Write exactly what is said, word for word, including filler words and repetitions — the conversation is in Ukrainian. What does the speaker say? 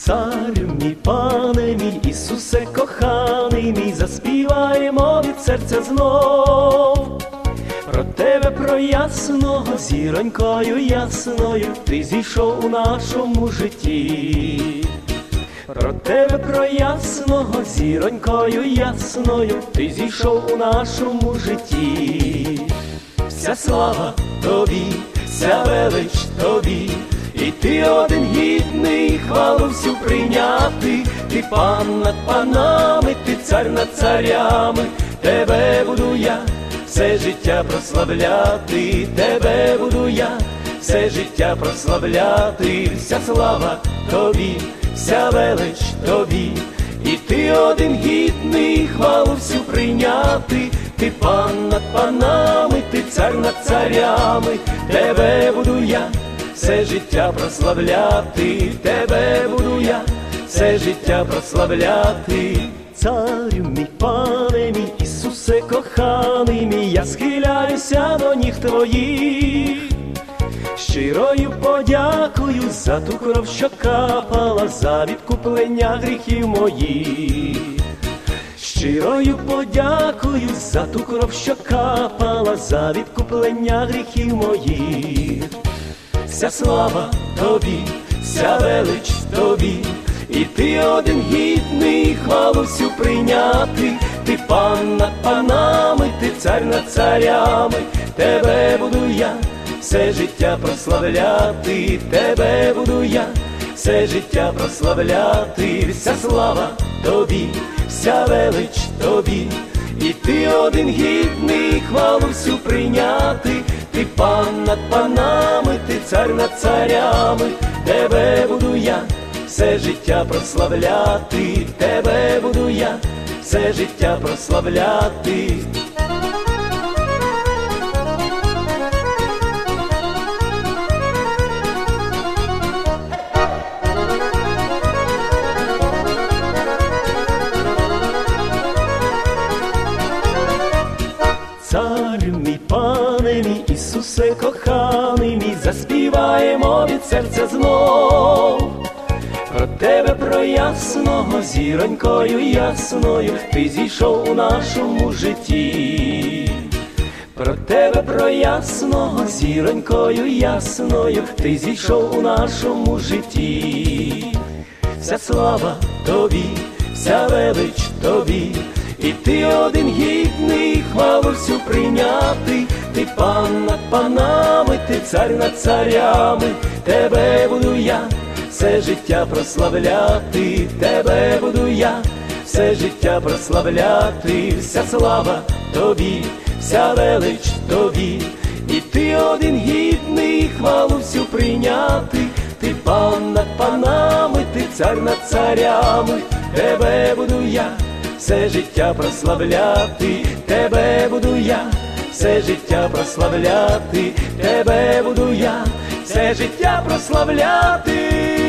Царю мій, пане мій, Ісусе коханий мій, заспіваємо від серця знов. Про тебе, про ясного, зіронькою ясною, ти зійшов у нашому житті. Про тебе, про ясного, зіронькою ясною, ти зійшов у нашому житті. Вся слава тобі, вся велич тобі, і ти один гідний хвалу всю прийняти. Ти пан над панами, ти цар над царями, тебе буду я все життя прославляти, тебе буду я все життя прославляти. Вся слава тобі, вся велич тобі, і ти один гідний хвалу всю прийняти. Ти пан над панами, ти цар над царями, тебе буду я все життя прославляти, тебе буду я все життя прославляти. Царю мій, пане мій, Ісусе коханий мій, я схиляюся до ніг твоїх, щирою подякою за ту кров, що капала, за відкуплення гріхів моїх. Щирою подякою за ту кров, що капала, за відкуплення гріхів моїх. Вся слава тобі, вся велич тобі, і ти один гідний хвалу всю прийняти. Ти пан над панами, ти цар над царями, тебе буду я все життя прославляти, тебе буду я все життя прославляти. Вся слава тобі, вся велич тобі, і ти один гідний хвалу всю прийняти. Ти пан над панами, ти цар над царями, тебе буду я все життя прославляти, тебе буду я все життя прославляти. Царю мій, пане мій, Ісусе коханий мій, заспіваємо від серця знов. Про тебе, про ясного, зіронькою ясною, ти зійшов у нашому житті. Про тебе, про ясного, зіронькою ясною, ти зійшов у нашому житті. Вся слава тобі, вся велич тобі, і ти один гідний хвалу всю прийняти. Ти пан над панами, ти цар над царями, тебе буду я все життя прославляти, тебе буду я все життя прославляти. Вся слава тобі, вся велич тобі, і ти один гідний хвалу всю прийняти. Ти пан над панами, ти цар над царями, тебе буду я все життя прославляти, тебе буду я все життя прославляти, тебе буду я все життя прославляти.